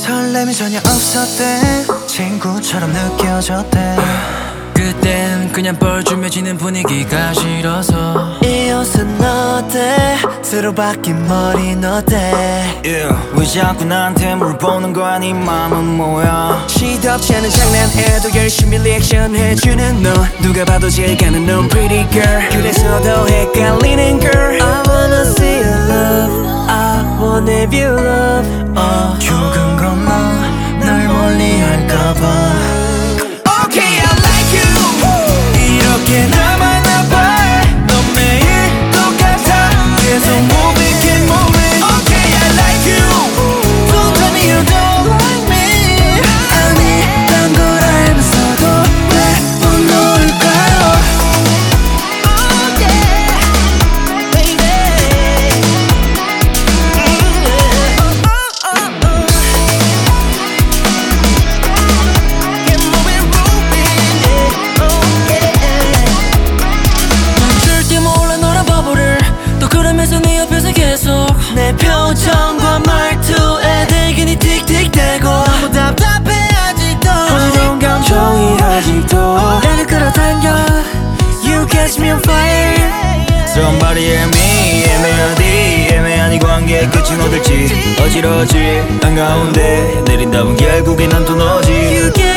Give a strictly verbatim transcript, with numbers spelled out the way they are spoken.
설렘이 전혀 없었대. 친구처럼 느껴졌대. 그땐 그냥 뻘쭘해지는 분위기가 싫어서 이 옷은 어때? 새로 바뀐 머리는 어때? yeah. 왜 자꾸 나한테 물어보는 거야? 네 맘은 뭐야? 시덥지 않은 장난에도 열심히 리액션 해주는 너. 누가 봐도 제일 가는 넌 pretty girl. 그래서 더 헷갈리는 girl. I wanna see your love. I wanna have your love. uh. 조금 겁나 날 멀리 할까봐. 이렇게 나만 아파. 넌 매일 똑같아. 계속 moving keep moving. Okay I like you. Don't tell me you don't like me. 아니 딴 걸 알면서도 왜 못 놓을까요? Oh yeah baby. oh, oh, oh, oh. Keep moving moving yeah. oh yeah. 그러면서 네 옆에서 계속 내 표정과 말투에 대근이 틱틱대고 너무 답답해 아직도 어지러운 감정이 아직도 나를 끌어당겨. You catch me on fire. Somebody의 me 애매하디 애매한 이 관계의 끝은 어딜지 어지러지 한가운데 내린다면 결국엔 난 또 너지. You